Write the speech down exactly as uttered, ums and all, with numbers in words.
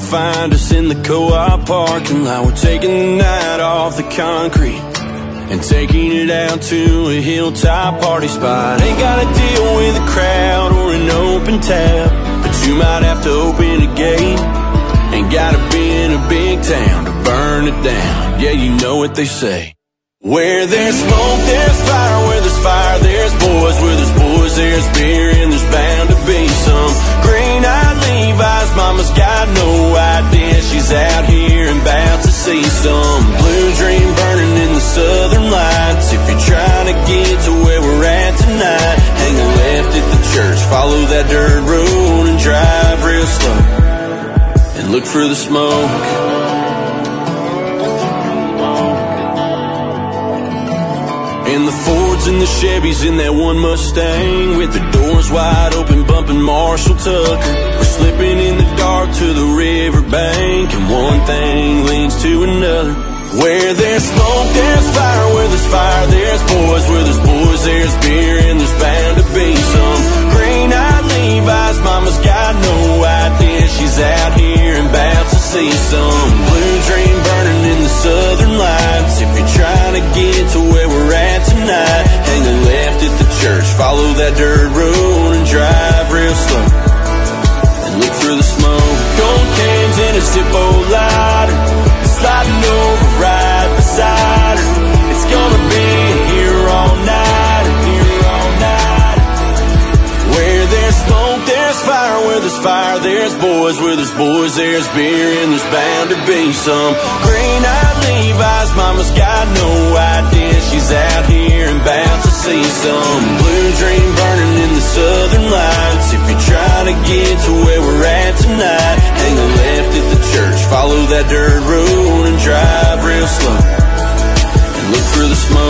find us in the co-op parking lot. We're taking the night off the concrete and taking it out to a hilltop party spot. Ain't gotta deal with a crowd or an open tab, but you might have to open a gate. Ain't gotta be in a big town to burn it down. Yeah, you know what they say. Where there's smoke, there's fire. Where there's fire, there's boys. Where there's boys, there's beer. And there's bound to be some green-eyed Levi's. Mama's got no idea she's out here and about to see some blue dream burning in the southern lights. If you're trying to get to where we're at tonight, hang a left at the church, follow that dirt road and drive real slow and look for the smoke. And the Fords and the Chevys in that one Mustang, with the doors wide open, bumping Marshall Tucker. We're slipping in the dark to the riverbank, and one thing leads to another. Where there's smoke, there's fire. Where there's fire, there's boys. Where there's boys, there's beer. And there's bound to be some green-eyed Levi's. Mama's got no idea she's out here and about to see some blue dream burning in the southern lights. If you're trying to get to where we're at tonight, hang a left at the church, follow that dirt road and drive real slow and look for the smoke. Cold cans in a Zippo lighter, sliding over right beside her. It's gonna be here all night, here all night. Where there's smoke, there's fire. Where there's fire, there's boys. Where there's boys, there's beer. And there's bound to be some green-eyed Levi's. Mama's got no idea she's out here and about to see some blue dream burning in the southern lights. If you're trying to get to where we're at tonight, hang a left at the church, follow that dirt road and drive real slow and look for the smoke.